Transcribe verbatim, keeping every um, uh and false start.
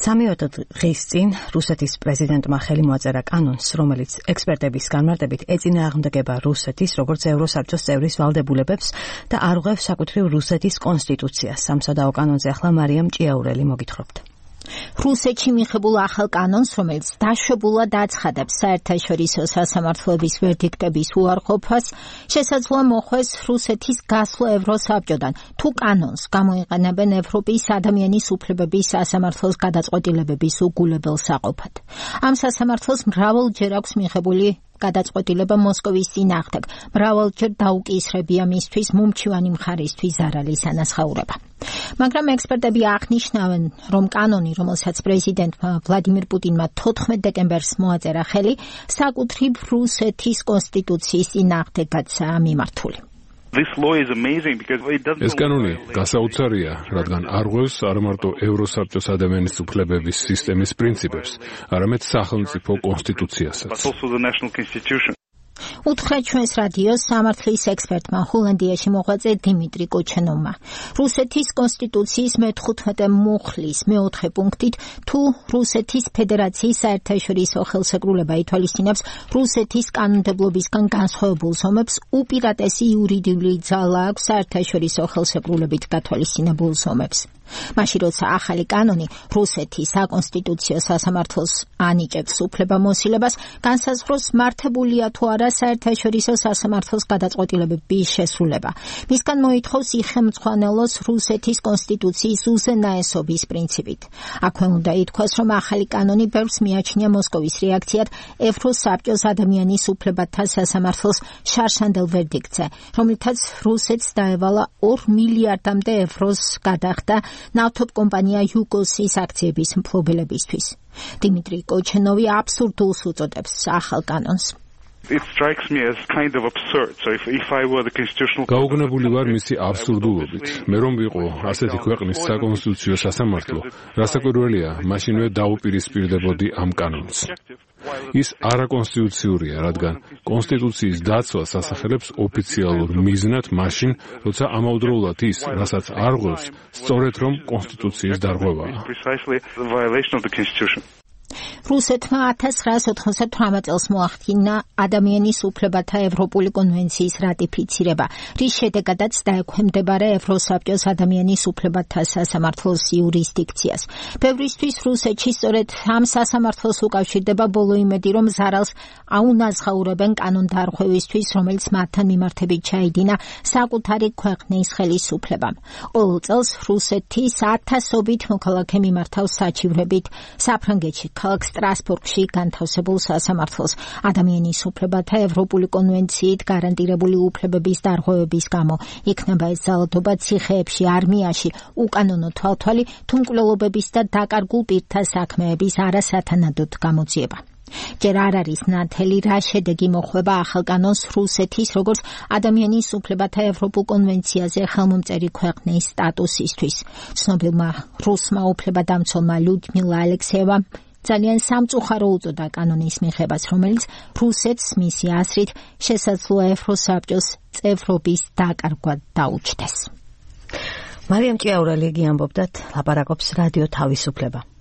სამიოდე დღის წინ რუსეთის პრეზიდენტმა ხელი მოაწერა კანონს, რომელიც ექსპერტების განმარტებით ეწინააღმდეგება რუსეთის როგორც ევროსაბჭოს წევრის ვალდებულებებს და არღვევს საკუთრივ რუსეთის კონსტიტუციას. სამსადაო კანონზე ახლა მარიამ ჭიაურელი მოგითხრობთ. რუსეთში მიღებულ ახალ კანონს, რომელიც დაშვებულად აცხადებს საერთაშორისო სასამართლოების ვერდიქტების უარყოფას, შესაძლოა მოხვეს რუსეთის გასვლა ევროსაბჭოდან, თუ კანონს გამოიყენებენ ევროპის ადამიანის უფლებების სასამართლოს გადაწყვეტილებების უგულებელ საყოფად. ამ სასამართლოს მრავალჯერ აქვს მიღებული გადაწყვეტილება მოსკოვის წინააღმდეგ, მრავალჯერ დაუკისრებია მისთვის მომჩივანი მხარისთვის ზარალის ანაზღაურება. მაგრამ ექსპერტები აღნიშნავენ, რომ კანონი, რომელსაც პრეზიდენტმა ვლადიმირ პუტინმა თოთხმეტ დეკემბერს მოაწერა ხელი, საკუთრივ რუსეთის კონსტიტუციის წინააღმდეგადაა მიმართული. ეს კანონი გასაოცარია, რადგან არღვევს არამარტო ევროსაბჭოს ადამიანის უფლებების სისტემის პრინციპებს, არამედ სახელმწიფო კონსტიტუციასაც. უთხრა ჩვენს რადიოს სამართლის ექსპერტმა ჰოლანდიაში მოღვაწე დიმიტრი კოჩენოვმა. რუსეთის კონსტიტუციის მეთხუთმეტე მუხლის მეოთხე პუნქტით, თუ რუსეთის ფედერაციის საერთაშორისო ხელშეკრულება ითვალისწინებს რუსეთის კანონმდებლობისგან განსხვავებულ ზომებს, უპირატესი იურიდიული ძალა აქვს საერთაშორისო ხელშეკრულებით გათვალისწინებულ ზომებს. მაშინ როცა ახალი კანონი რუსეთის საკონსტიტუციო სასამართლოს ანიჭებს უფლებამოსილებას, განსაზღვროს მართებულია თუ არა საერთაშორისო სასამართლოს გადაწყვეტილებების შესრულება. მისგან მოითხოვს იხელმძღვანელოს რუსეთის კონსტიტუციის უზენაესობის პრინციპით. აქვე უნდა ითქვას, რომ ახალი კანონი ბევრს მიაჩნია მოსკოვის რეაქციად ევროსაბჭოს ადამიანის უფლებათა სასამართლოს შარშანდელ ვერდიქტზე, რომლითაც რუსეთს დაევალა ორ მილიარდამდე ევროს გადახდა ნავთობ კომპანია იუგოსის აქციების მფლობელებისთვის. დიმიტრი კოჩენოვი აბსურდულს უწოდებს ახალ კანონს. გაუგნებული ვარ მისი აბსურდულობით. მე რომ ვიყო ასეთი ქვეყნის საკონსტიტუციო სასამართლო, რასაკვირველია, მაშინვე დაუპირისპირდებოდი ამ კანონს. ის არაკონსტიტუციურია, რადგან კონსტიტუციის დაცვას ასახელებს ოფიციალურ მიზნად მაშინ, როცა ამავდროულად ის, რასაც არღვევს, სწორედ რომ კონსტიტუციის დარღვევაა. რუსეთმა ათას ცხრაას ოთხმოცდათვრამეტ წელს მოახდინა ადამიანის უფლებათა ევროპული კონვენციის რატიფიცირება, რის შედეგადაც დაექვემდებარა ევროსაბჭოს ადამიანის უფლებათა სასამართლოს იურისდიქციას. ბევრისთვის რუსეთში სწორედ ამ სასამართლოს უკავშირდება ბოლო იმედი, რომ ზარალს აუნაზღაურებენ კანონდარღვევისთვის, რომელიც მათთან მიმართებით ჩაიდინა საკუთარი ქვეყნის ხელისუფლებამ. ყოველ წელს რუსეთის ათასობით მოქალაქე მიმართავს საჩივრებით საფრანგეთში ქალაქ სტრასბურგში განთავსებულ სასამართლოს ადამიანის უფლებათა ევროპული კონვენციით გარანტირებული უფლებების დარღვევების გამო. იქნება ეს ძალადობა ციხეებში, არმიაში, უკანონო თვალთვალი, თუ მკვლელობების და დაკარგულ პირთა საქმეების არასათანადოდ გამოძიება. ჯერ არ არის ნათელი, რა შედეგი მოხვება ახალ კანონს რუსეთის როგორც ადამიანის უფლებათა ევროპულ კონვენციაზე ხელმომწერი ქვეყნის სტატუსისთვის. ცნობილმა რუსმა უფლებადამცველმა ლიუდმილა ალექსეევამ ძალიან სამწუხარო უწოდა კანონის მიღებას, რომელიც რუსეთს მისი აზრით შესაძლოა ევროსაბჭოს წევრობის დაკარგვად დაუჩნდეს. მარიამ ჭიაურელი ამბობდათ, ლაპარაკობს რადიო თავისუფლება.